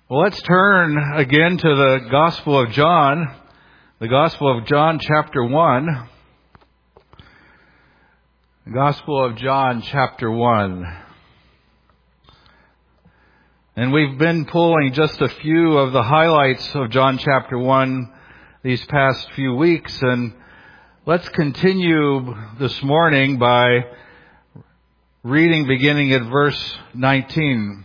Well, let's turn again to the Gospel of John. The Gospel of John, chapter 1. The Gospel of John, chapter 1. And we've been pulling just a few of the highlights of John chapter 1 these past few weeks. And let's continue this morning by reading beginning at verse 19.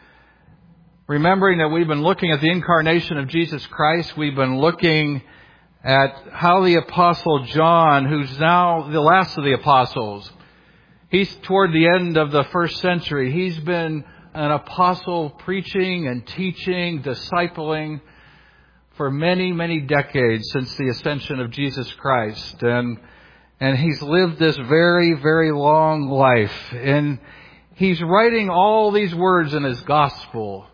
Remembering that we've been looking at the incarnation of Jesus Christ, we've been looking at how the Apostle John, who's now the last of the apostles, he's toward the end of the first century. He's been an apostle preaching and teaching, discipling for many, many decades since the ascension of Jesus Christ. And he's lived this very, very long life. And he's writing all these words in his gospel,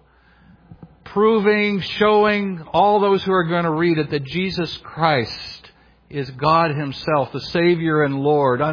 proving, showing all those who are going to read it that Jesus Christ is God Himself, the Savior and Lord,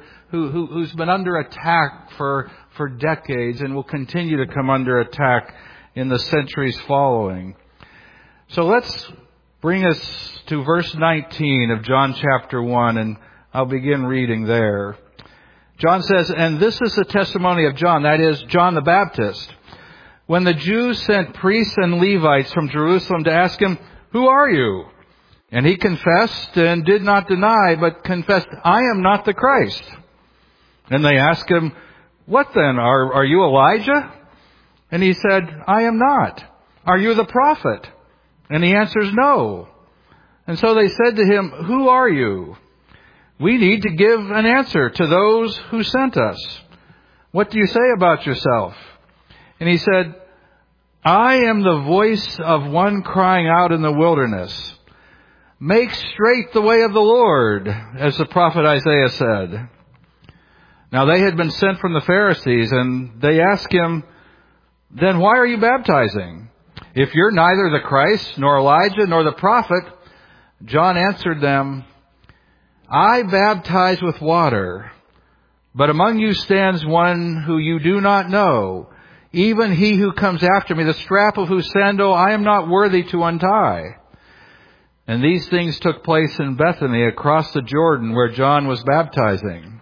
who's been under attack for decades and will continue to come under attack in the centuries following. So let's bring us to verse 19 of John chapter 1, and I'll begin reading there. John says, "And this is the testimony of John," that is, John the Baptist, "when the Jews sent priests and Levites from Jerusalem to ask him, 'Who are you?' And he confessed and did not deny, but confessed, 'I am not the Christ.' And they asked him, 'What then? Are you Elijah?' And he said, 'I am not.' 'Are you the prophet?' And he answers, 'No.' And so they said to him, 'Who are you? We need to give an answer to those who sent us. What do you say about yourself?' And he said, 'I am the voice of one crying out in the wilderness, make straight the way of the Lord, as the prophet Isaiah said.' Now they had been sent from the Pharisees, and they asked him, 'Then why are you baptizing? If you're neither the Christ, nor Elijah, nor the prophet.' John answered them, 'I baptize with water, but among you stands one who you do not know, even he who comes after me, the strap of whose sandal I am not worthy to untie.' And these things took place in Bethany across the Jordan where John was baptizing.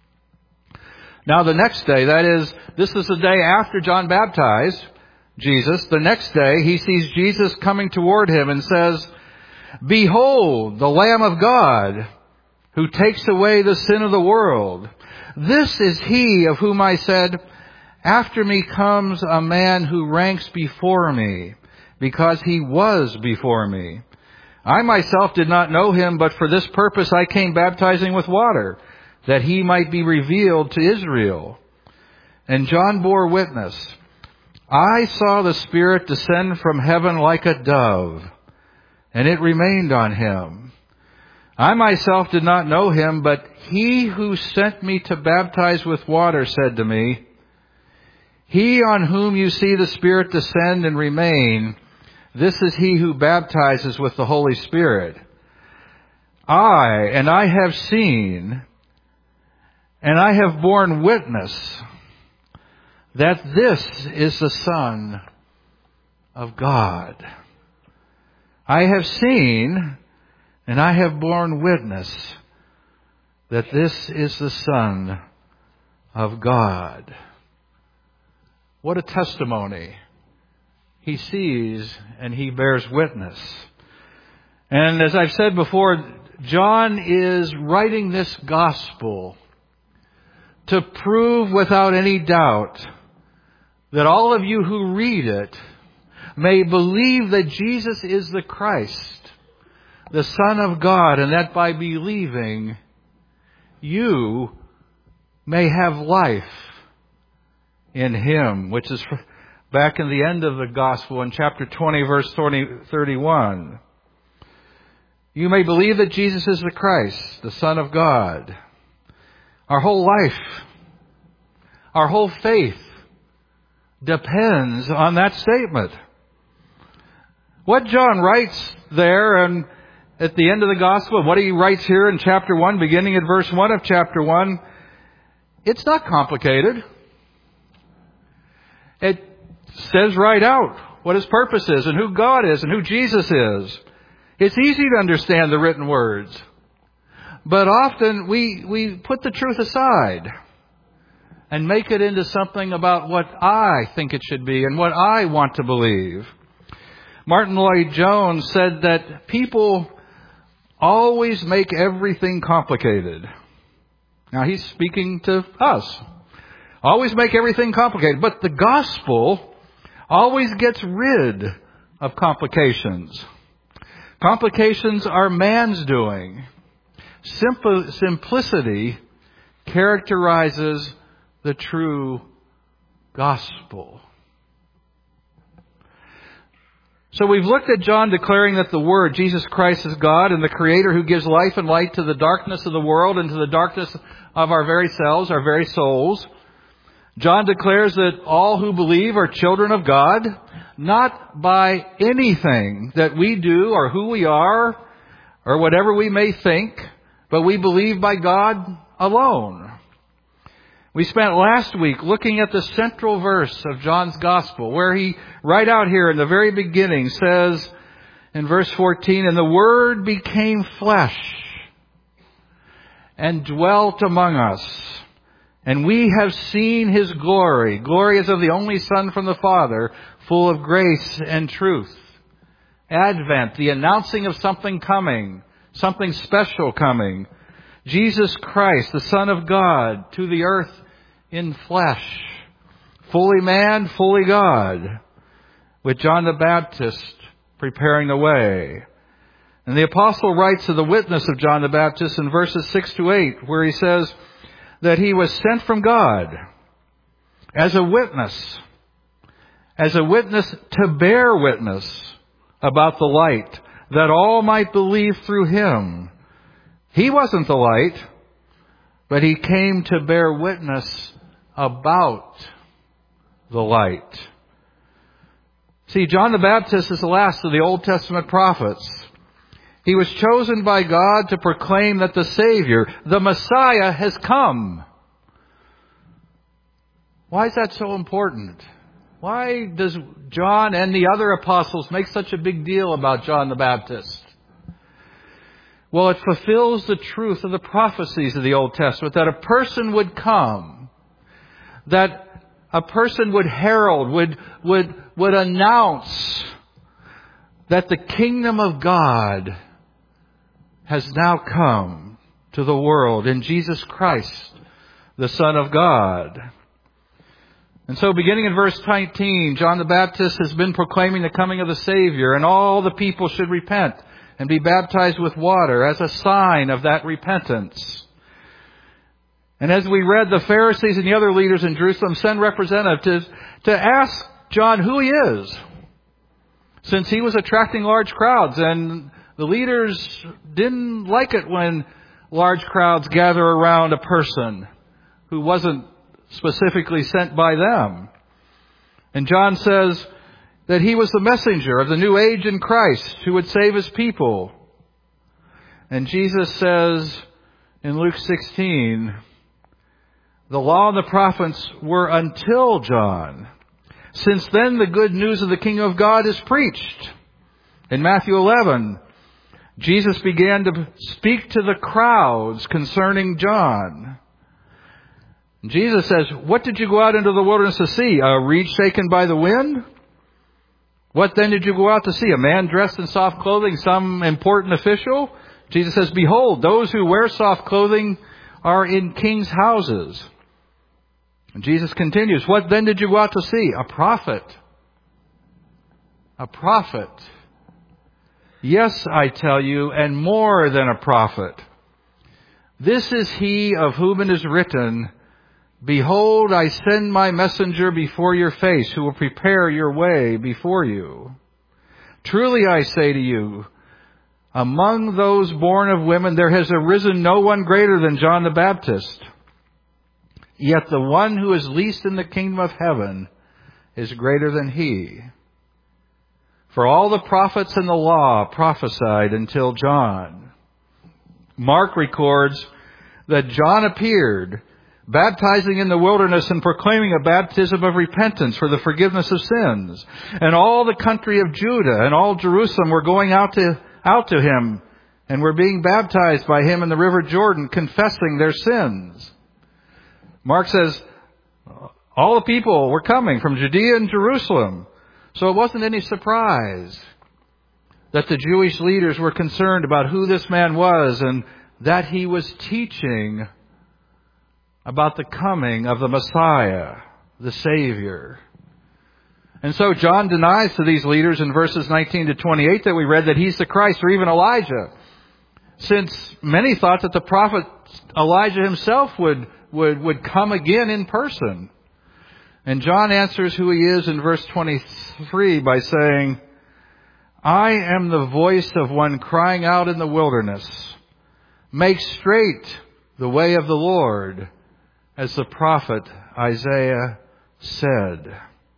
Now the next day, that is, this is the day after John baptized Jesus, the next day he sees Jesus coming toward him and says, 'Behold, the Lamb of God, who takes away the sin of the world. This is he of whom I said, after me comes a man who ranks before me, because he was before me. I myself did not know him, but for this purpose I came baptizing with water, that he might be revealed to Israel.' And John bore witness, 'I saw the Spirit descend from heaven like a dove, and it remained on him. I myself did not know him, but he who sent me to baptize with water said to me, He on whom you see the Spirit descend and remain, this is he who baptizes with the Holy Spirit. I have seen, and I have borne witness that this is the Son of God. I have seen, and I have borne witness that this is the Son of God.'" What a testimony. He sees and he bears witness. And as I've said before, John is writing this gospel to prove without any doubt that all of you who read it may believe that Jesus is the Christ, the Son of God, and that by believing you may have life in Him, which is back in the end of the gospel in chapter 20, verse 31. You may believe that Jesus is the Christ, the Son of God. Our whole life, our whole faith depends on that statement. What John writes there and at the end of the gospel, what he writes here in chapter 1, beginning at verse 1 of chapter 1, it's not complicated. It says right out what His purpose is and who God is and who Jesus is. It's easy to understand the written words. But often we put the truth aside and make it into something about what I think it should be and what I want to believe. Martin Lloyd-Jones said that people always make everything complicated. Now he's speaking to us. Always make everything complicated. But the gospel always gets rid of complications. Complications are man's doing. Simplicity characterizes the true gospel. So we've looked at John declaring that the Word, Jesus Christ, is God and the Creator who gives life and light to the darkness of the world and to the darkness of our very selves, our very souls. John declares that all who believe are children of God, not by anything that we do or who we are or whatever we may think, but we believe by God alone. We spent last week looking at the central verse of John's Gospel, where he, right out here in the very beginning, says in verse 14, "And the Word became flesh and dwelt among us. And we have seen His glory. Glory as of the only Son from the Father, full of grace and truth." Advent, the announcing of something coming, something special coming. Jesus Christ, the Son of God, to the earth in flesh. Fully man, fully God. With John the Baptist preparing the way. And the apostle writes of the witness of John the Baptist in verses 6 to 8, where he says that he was sent from God as a witness to bear witness about the light, that all might believe through him. He wasn't the light, but he came to bear witness about the light. See, John the Baptist is the last of the Old Testament prophets. He was chosen by God to proclaim that the Savior, the Messiah, has come. Why is that so important? Why does John and the other apostles make such a big deal about John the Baptist? Well, it fulfills the truth of the prophecies of the Old Testament, that a person would come, that a person would herald, would announce that the kingdom of God has now come to the world in Jesus Christ, the Son of God. And so beginning in verse 19, John the Baptist has been proclaiming the coming of the Savior, and all the people should repent and be baptized with water as a sign of that repentance. And as we read, the Pharisees and the other leaders in Jerusalem send representatives to ask John who he is, since he was attracting large crowds, and the leaders didn't like it when large crowds gather around a person who wasn't specifically sent by them. And John says that he was the messenger of the new age in Christ who would save his people. And Jesus says in Luke 16, the law and the prophets were until John. Since then, the good news of the kingdom of God is preached. In Matthew 11, Jesus began to speak to the crowds concerning John. Jesus says, "What did you go out into the wilderness to see? A reed shaken by the wind? What then did you go out to see? A man dressed in soft clothing, some important official?" Jesus says, "Behold, those who wear soft clothing are in kings' houses." And Jesus continues, "What then did you go out to see? A prophet. A prophet. Yes, I tell you, and more than a prophet. This is he of whom it is written, 'Behold, I send my messenger before your face, who will prepare your way before you.' Truly I say to you, among those born of women there has arisen no one greater than John the Baptist. Yet the one who is least in the kingdom of heaven is greater than he. For all the prophets and the law prophesied until John." Mark records that John appeared baptizing in the wilderness and proclaiming a baptism of repentance for the forgiveness of sins. And all the country of Judah and all Jerusalem were going out to him and were being baptized by him in the river Jordan, confessing their sins. Mark says all the people were coming from Judea and Jerusalem. So it wasn't any surprise that the Jewish leaders were concerned about who this man was and that he was teaching about the coming of the Messiah, the Savior. And so John denies to these leaders in verses 19 to 28 that we read that he's the Christ or even Elijah, since many thought that the prophet Elijah himself would come again in person. And John answers who he is in verse 23 by saying, I am the voice of one crying out in the wilderness, make straight the way of the Lord, as the prophet Isaiah said.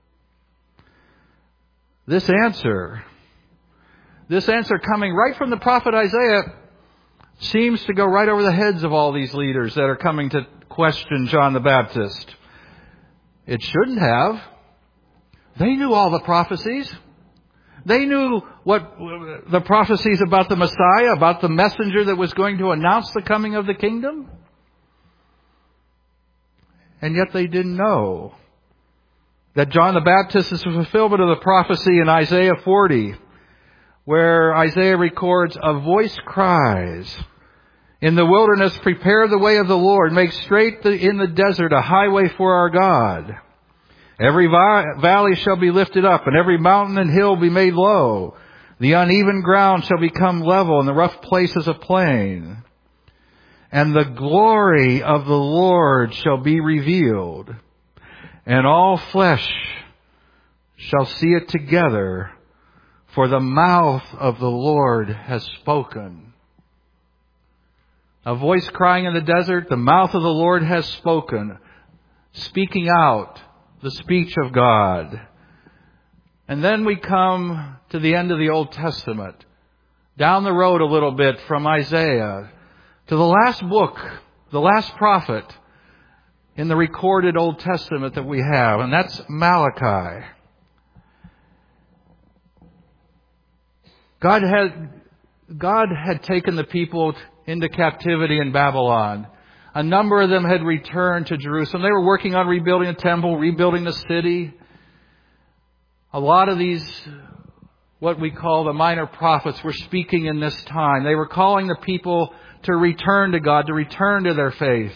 This answer coming right from the prophet Isaiah seems to go right over the heads of all these leaders that are coming to question John the Baptist. It shouldn't have. They knew all the prophecies. They knew what the prophecies about the Messiah, about the messenger that was going to announce the coming of the kingdom. And yet they didn't know that John the Baptist is a fulfillment of the prophecy in Isaiah 40, where Isaiah records, a voice cries, in the wilderness, prepare the way of the Lord, make straight in the desert a highway for our God. Every valley shall be lifted up, and every mountain and hill be made low. The uneven ground shall become level, and the rough places a plain. And the glory of the Lord shall be revealed, and all flesh shall see it together, for the mouth of the Lord has spoken. A voice crying in the desert, the mouth of the Lord has spoken, speaking out the speech of God. And then we come to the end of the Old Testament, down the road a little bit from Isaiah, to the last book, the last prophet in the recorded Old Testament that we have, and that's Malachi. God had taken the people into captivity in Babylon. A number of them had returned to Jerusalem. They were working on rebuilding the temple, rebuilding the city. A lot of these, what we call the minor prophets, were speaking in this time. They were calling the people to return to God, to return to their faith.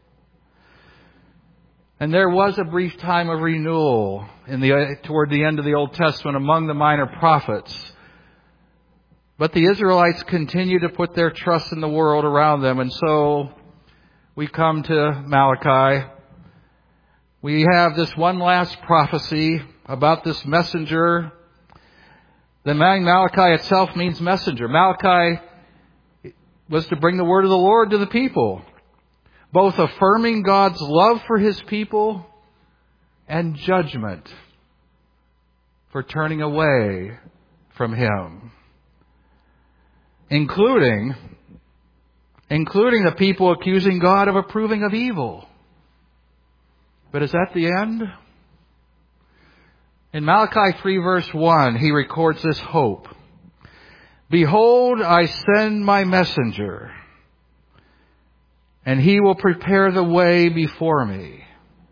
And there was a brief time of renewal toward the end of the Old Testament among the minor prophets. But the Israelites continue to put their trust in the world around them. And so we come to Malachi. We have this one last prophecy about this messenger. The name Malachi itself means messenger. Malachi was to bring the word of the Lord to the people, both affirming God's love for His people and judgment for turning away from Him. Including the people accusing God of approving of evil. But is that the end? In Malachi 3 verse 1, he records this hope. Behold, I send my messenger, and he will prepare the way before me.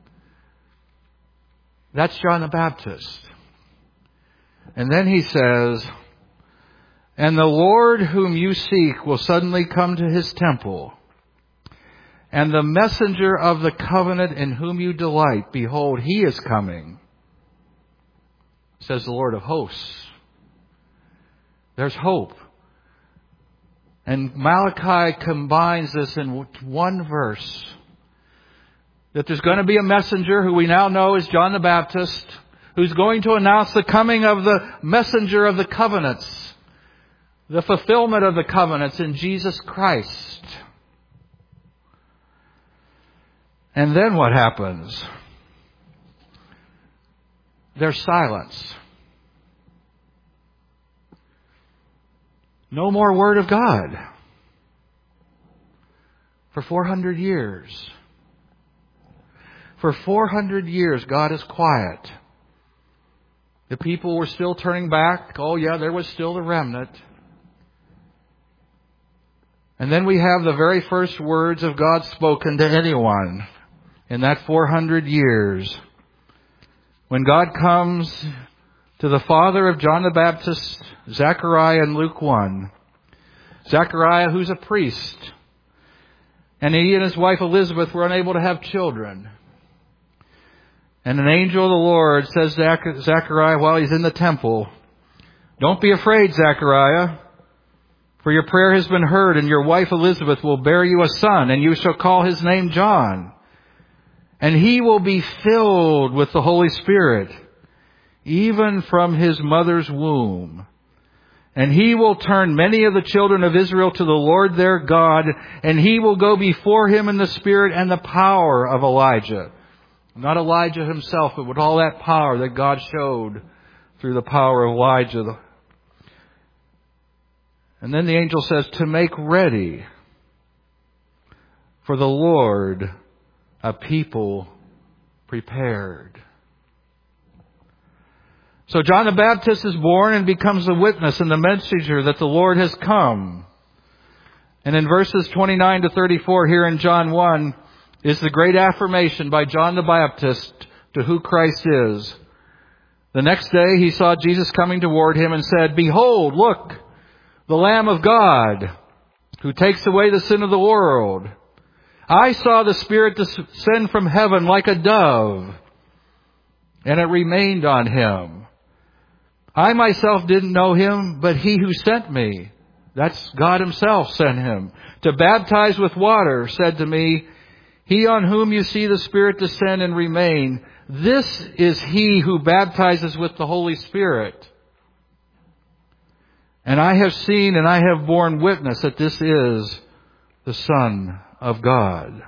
That's John the Baptist. And then he says, and the Lord whom you seek will suddenly come to His temple. And the messenger of the covenant in whom you delight, behold, He is coming, says the Lord of hosts. There's hope. And Malachi combines this in one verse. That there's going to be a messenger who we now know is John the Baptist, who's going to announce the coming of the messenger of the covenants. The fulfillment of the covenants in Jesus Christ. And then what happens? There's silence. No more Word of God for 400 years. For 400 years, God is quiet. The people were still turning back. Oh yeah, there was still the remnant. And then we have the very first words of God spoken to anyone in that 400 years. When God comes to the father of John the Baptist, Zechariah, in Luke 1. Zechariah, who's a priest. And he and his wife Elizabeth were unable to have children. And an angel of the Lord says to Zechariah while he's in the temple, "Don't be afraid, Zechariah, for your prayer has been heard, and your wife Elizabeth will bear you a son, and you shall call his name John. And he will be filled with the Holy Spirit, even from his mother's womb. And he will turn many of the children of Israel to the Lord their God, and he will go before him in the spirit and the power of Elijah." Not Elijah himself, but with all that power that God showed through the power of Elijah. And then the angel says, to make ready for the Lord a people prepared. So John the Baptist is born and becomes the witness and the messenger that the Lord has come. And in verses 29 to 34 here in John 1 is the great affirmation by John the Baptist to who Christ is. The next day he saw Jesus coming toward him and said, "Behold, look, the Lamb of God, who takes away the sin of the world. I saw the Spirit descend from heaven like a dove, and it remained on him. I myself didn't know him, but he who sent me," that's God himself sent him, "to baptize with water, said to me, 'He on whom you see the Spirit descend and remain, this is he who baptizes with the Holy Spirit.' And I have seen and I have borne witness that this is the Son of God."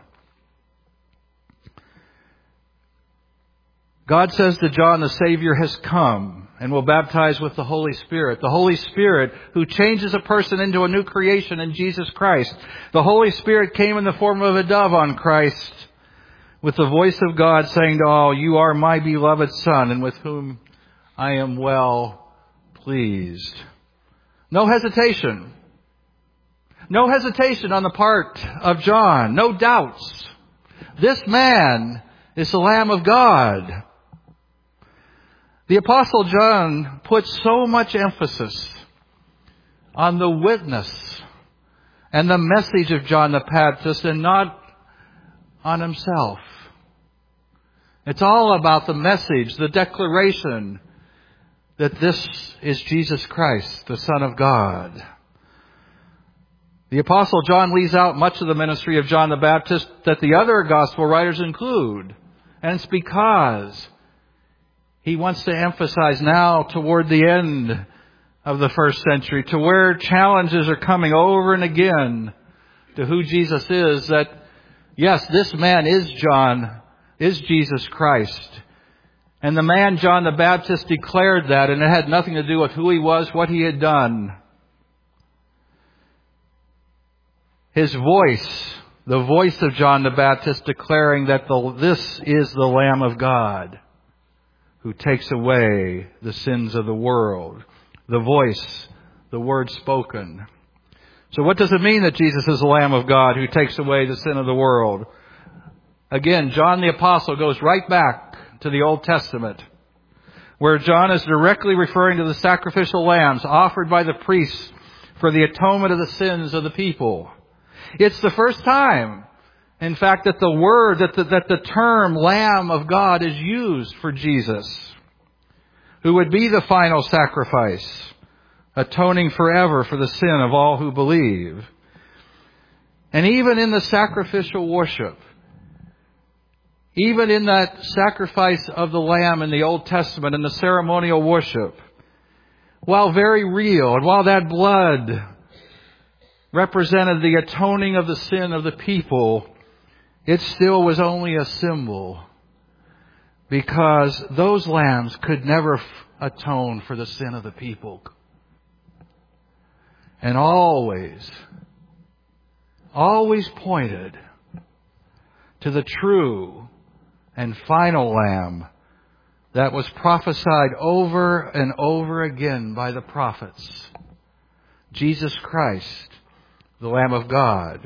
God says to John, the Savior has come and will baptize with the Holy Spirit. The Holy Spirit who changes a person into a new creation in Jesus Christ. The Holy Spirit came in the form of a dove on Christ with the voice of God saying to all, "You are my beloved Son, and with whom I am well pleased." No hesitation. No hesitation on the part of John. No doubts. This man is the Lamb of God. The Apostle John puts so much emphasis on the witness and the message of John the Baptist and not on himself. It's all about the message, the declaration that this is Jesus Christ, the Son of God. The Apostle John leaves out much of the ministry of John the Baptist that the other gospel writers include. And it's because he wants to emphasize now toward the end of the first century, to where challenges are coming over and again to who Jesus is, that yes, this man is Jesus Christ. And the man John the Baptist declared that, and it had nothing to do with who he was, what he had done. His voice, the voice of John the Baptist declaring that this is the Lamb of God who takes away the sins of the world. The voice, the word spoken. So what does it mean that Jesus is the Lamb of God who takes away the sin of the world? Again, John the Apostle goes right back to the Old Testament, where John is directly referring to the sacrificial lambs offered by the priests for the atonement of the sins of the people. It's the first time, in fact, that the term Lamb of God is used for Jesus, who would be the final sacrifice, atoning forever for the sin of all who believe. And even in the sacrificial worship, even in that sacrifice of the lamb in the Old Testament and the ceremonial worship, while very real, and while that blood represented the atoning of the sin of the people, it still was only a symbol, because those lambs could never atone for the sin of the people. And always pointed to the true and final Lamb that was prophesied over and over again by the prophets. Jesus Christ, the Lamb of God.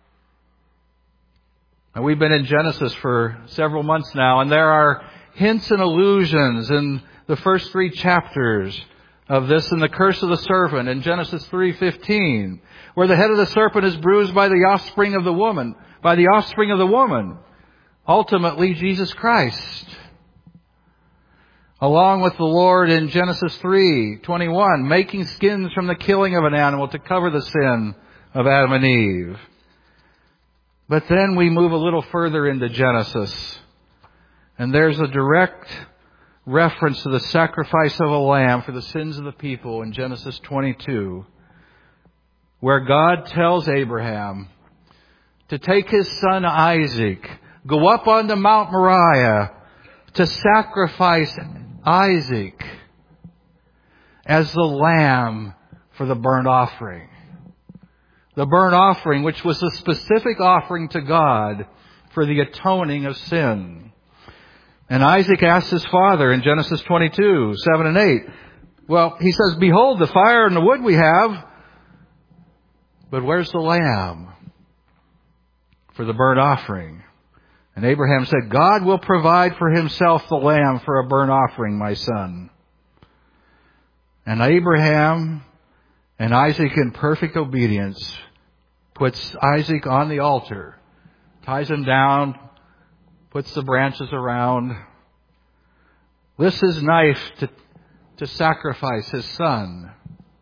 And we've been in Genesis for several months now, and there are hints and allusions in the first 3 chapters of this, in the curse of the serpent in Genesis 3:15, where the head of the serpent is bruised by the offspring of the woman, ultimately Jesus Christ. Along with the Lord in Genesis 3:21, making skins from the killing of an animal to cover the sin of Adam and Eve. But then we move a little further into Genesis, and there's a direct reference to the sacrifice of a lamb for the sins of the people in Genesis 22, where God tells Abraham to take his son Isaac, go up onto Mount Moriah to sacrifice Isaac as the lamb for the burnt offering. The burnt offering, which was a specific offering to God for the atoning of sin. And Isaac asked his father in Genesis 22, 7 and 8. Well, he says, behold, the fire and the wood we have, but where's the lamb for the burnt offering? And Abraham said, God will provide for himself the lamb for a burnt offering, my son. And Abraham and Isaac, in perfect obedience, puts Isaac on the altar, ties him down, puts the branches around, lifts his knife to sacrifice his son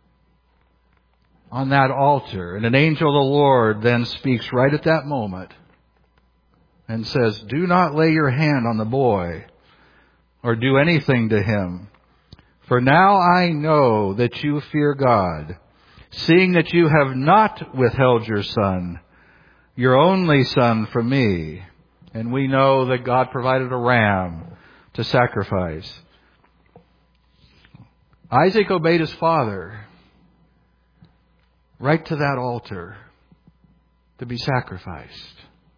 on that altar. And an angel of the Lord then speaks right at that moment and says, do not lay your hand on the boy or do anything to him. For now I know that you fear God, seeing that you have not withheld your son, your only son, from me. And we know that God provided a ram to sacrifice. Isaac obeyed his father right to that altar to be sacrificed.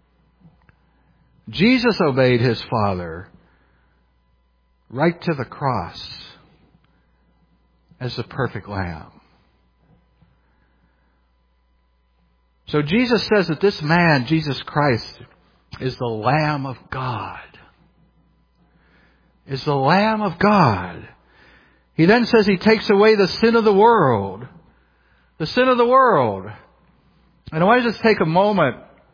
Jesus obeyed his father right to the cross as the perfect lamb. So Jesus says that this man, Jesus Christ, is the Lamb of God. Is the Lamb of God. He then says he takes away the sin of the world. The sin of the world. And I want to just take a moment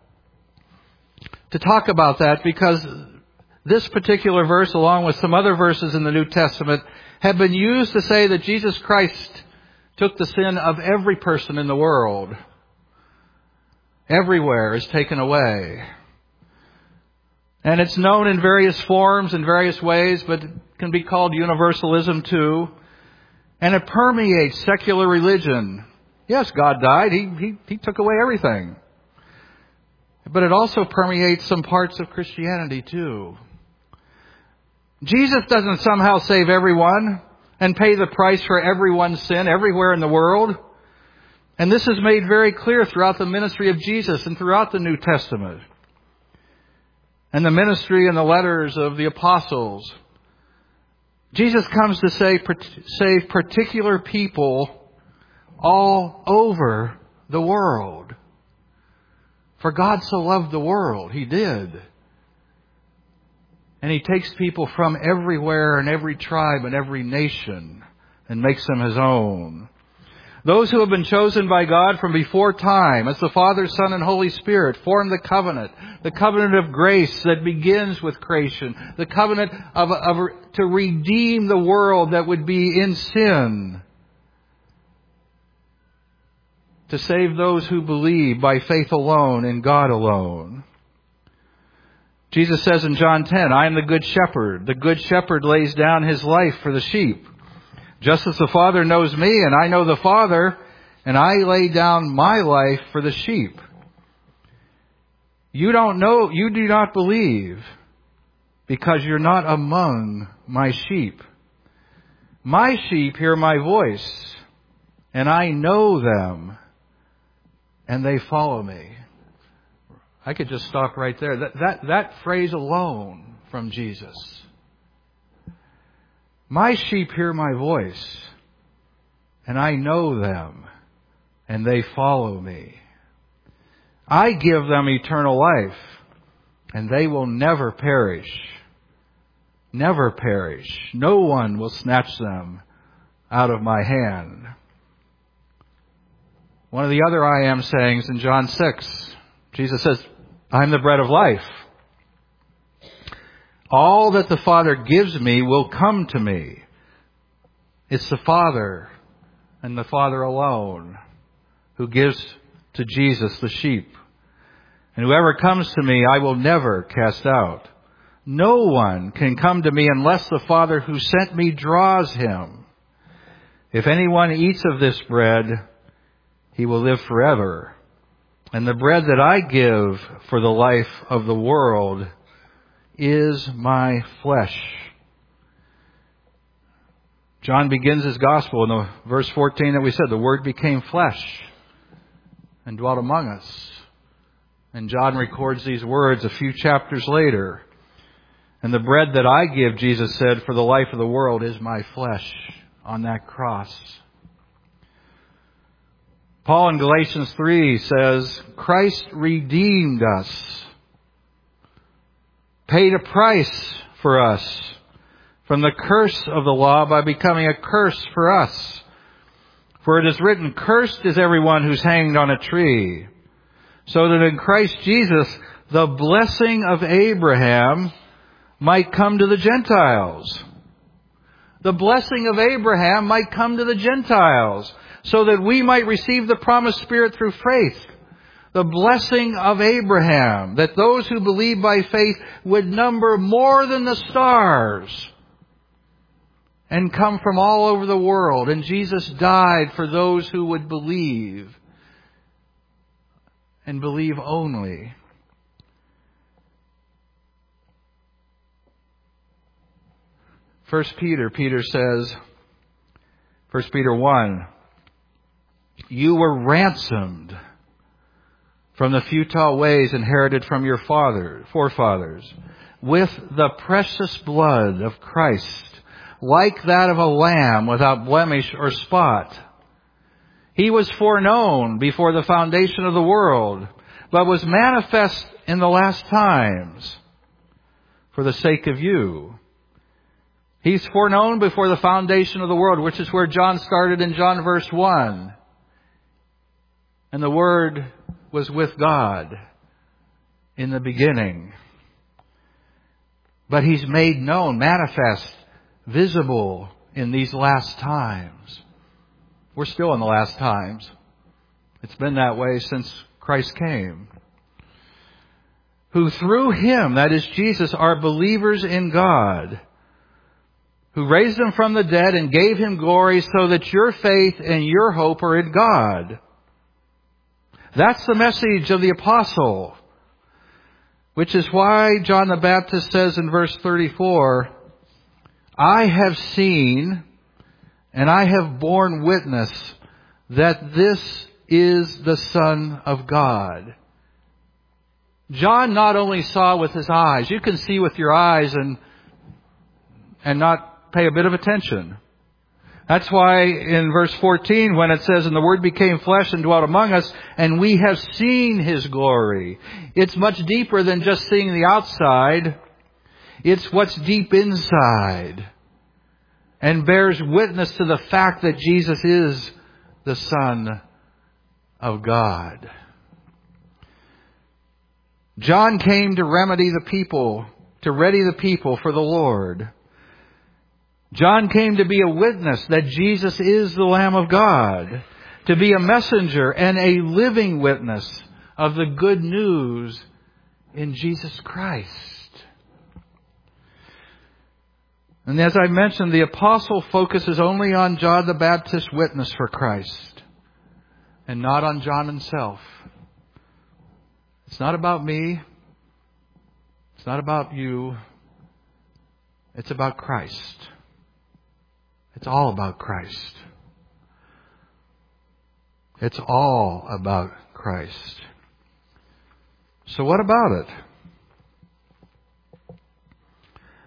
to talk about that, because this particular verse, along with some other verses in the New Testament, have been used to say that Jesus Christ took the sin of every person in the world. Everywhere is taken away. And it's known in various forms, in various ways, but it can be called universalism too. And it permeates secular religion. Yes, God died. He took away everything. But it also permeates some parts of Christianity too. Jesus doesn't somehow save everyone and pay the price for everyone's sin everywhere in the world. And this is made very clear throughout the ministry of Jesus and throughout the New Testament. And the ministry and the letters of the apostles. Jesus comes to save particular people all over the world. For God so loved the world. He did. And He takes people from everywhere and every tribe and every nation and makes them His own. Those who have been chosen by God from before time, as the Father, Son, and Holy Spirit, form the covenant of grace that begins with creation, the covenant to redeem the world that would be in sin, to save those who believe by faith alone in God alone. Jesus says in John 10, I am the good shepherd. The good shepherd lays down his life for the sheep. Just as the Father knows me, and I know the Father, and I lay down my life for the sheep. You do not believe, because you're not among my sheep. My sheep hear my voice, and I know them, and they follow me. I could just stop right there. That phrase alone from Jesus. My sheep hear my voice, and I know them, and they follow me. I give them eternal life, and they will never perish. Never perish. No one will snatch them out of my hand. One of the other I am sayings in John 6, Jesus says, I'm the bread of life. All that the Father gives me will come to me. It's the Father and the Father alone who gives to Jesus the sheep. And whoever comes to me, I will never cast out. No one can come to me unless the Father who sent me draws him. If anyone eats of this bread, he will live forever. And the bread that I give for the life of the world is my flesh. John begins his gospel in the verse 14 that we said, the Word became flesh and dwelt among us. And John records these words a few chapters later. And the bread that I give, Jesus said, for the life of the world is my flesh on that cross. Paul in Galatians 3 says, Christ redeemed us, paid a price for us from the curse of the law by becoming a curse for us. For it is written, cursed is everyone who's hanged on a tree, so that in Christ Jesus the blessing of Abraham might come to the Gentiles. The blessing of Abraham might come to the Gentiles, so that we might receive the promised Spirit through faith. The blessing of Abraham, that those who believe by faith would number more than the stars and come from all over the world. And Jesus died for those who would believe and believe only. Peter says, 1 Peter 1, you were ransomed from the futile ways inherited from your forefathers, with the precious blood of Christ, like that of a lamb without blemish or spot. He was foreknown before the foundation of the world, but was manifest in the last times for the sake of you. He's foreknown before the foundation of the world, which is where John started in John verse 1. And the Word was with God in the beginning. But He's made known, manifest, visible in these last times. We're still in the last times. It's been that way since Christ came. Who through Him, that is Jesus, are believers in God, who raised Him from the dead and gave Him glory, so that your faith and your hope are in God. That's the message of the apostle, which is why John the Baptist says in verse 34, I have seen and I have borne witness that this is the Son of God. John not only saw with his eyes, you can see with your eyes and not pay a bit of attention. That's why in verse 14, when it says, and the Word became flesh and dwelt among us, and we have seen His glory. It's much deeper than just seeing the outside. It's what's deep inside, and bears witness to the fact that Jesus is the Son of God. John came to ready the people for the Lord. John came to be a witness that Jesus is the Lamb of God, to be a messenger and a living witness of the good news in Jesus Christ. And as I mentioned, the apostle focuses only on John the Baptist's witness for Christ and not on John himself. It's not about me. It's not about you. It's about Christ. It's all about Christ. It's all about Christ. So what about it?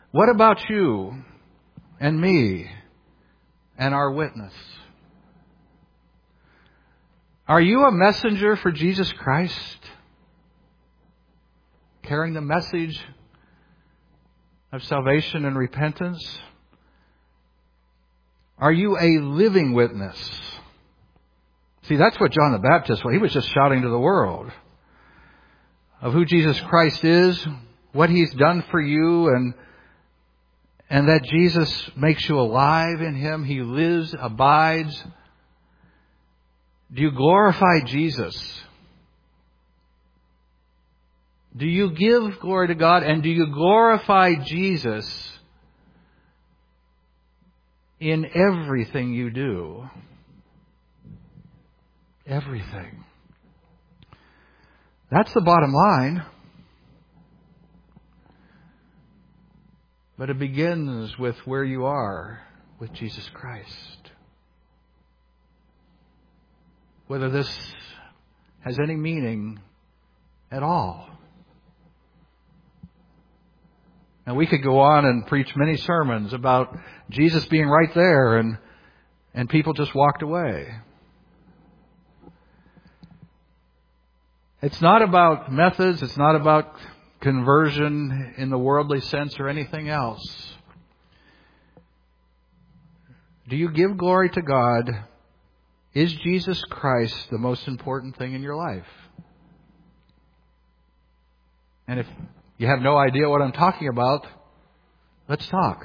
What about you and me and our witness? Are you a messenger for Jesus Christ? Carrying the message of salvation and repentance? Are you a living witness? See, that's what John the Baptist was. He was just shouting to the world of who Jesus Christ is, what He's done for you, and that Jesus makes you alive in Him. He lives, abides. Do you glorify Jesus? Do you give glory to God, and do you glorify Jesus in everything you do? Everything. That's the bottom line. But it begins with where you are with Jesus Christ. Whether this has any meaning at all. And we could go on and preach many sermons about Jesus being right there and people just walked away. It's not about methods. It's not about conversion in the worldly sense or anything else. Do you give glory to God? Is Jesus Christ the most important thing in your life? And if you have no idea what I'm talking about, let's talk.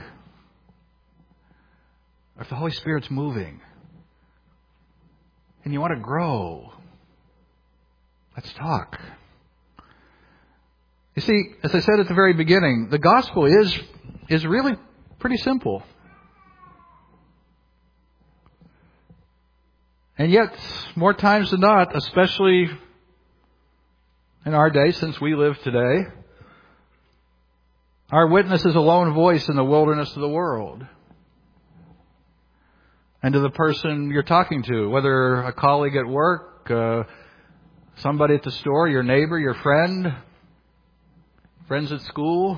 If the Holy Spirit's moving and you want to grow, let's talk. You see, as I said at the very beginning, the gospel is really pretty simple. And yet, more times than not, especially in our day, since we live today, our witness is a lone voice in the wilderness of the world. And to the person you're talking to, whether a colleague at work, somebody at the store, your neighbor, your friend, friends at school,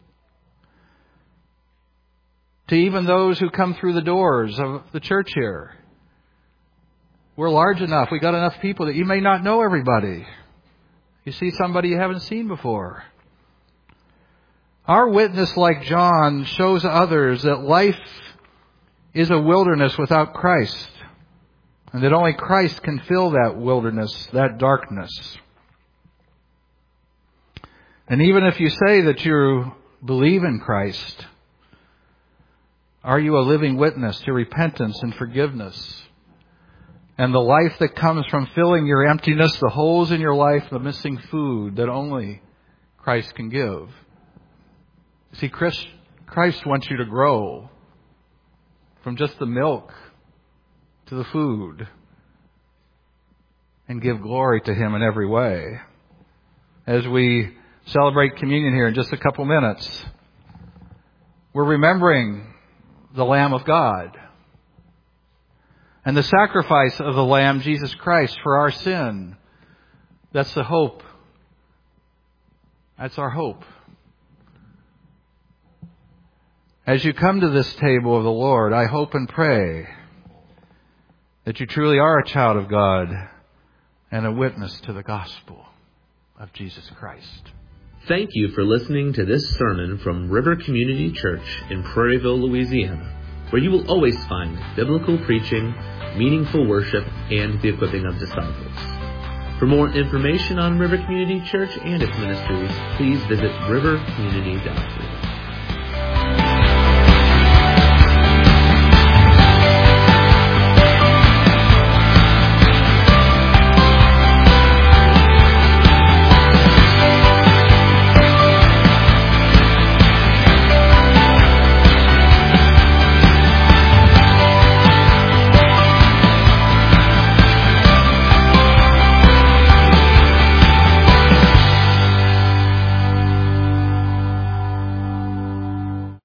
to even those who come through the doors of the church here. We're large enough, we got enough people that you may not know everybody. You see somebody you haven't seen before. Our witness, like John, shows others that life is a wilderness without Christ, and that only Christ can fill that wilderness, that darkness. And even if you say that you believe in Christ, are you a living witness to repentance and forgiveness? And the life that comes from filling your emptiness, the holes in your life, the missing food that only Christ can give. See, Christ wants you to grow from just the milk to the food and give glory to Him in every way. As we celebrate communion here in just a couple minutes, we're remembering the Lamb of God and the sacrifice of the Lamb, Jesus Christ, for our sin. That's the hope. That's our hope. As you come to this table of the Lord, I hope and pray that you truly are a child of God and a witness to the gospel of Jesus Christ. Thank you for listening to this sermon from River Community Church in Prairieville, Louisiana, where you will always find biblical preaching, meaningful worship, and the equipping of disciples. For more information on River Community Church and its ministries, please visit rivercommunity.org.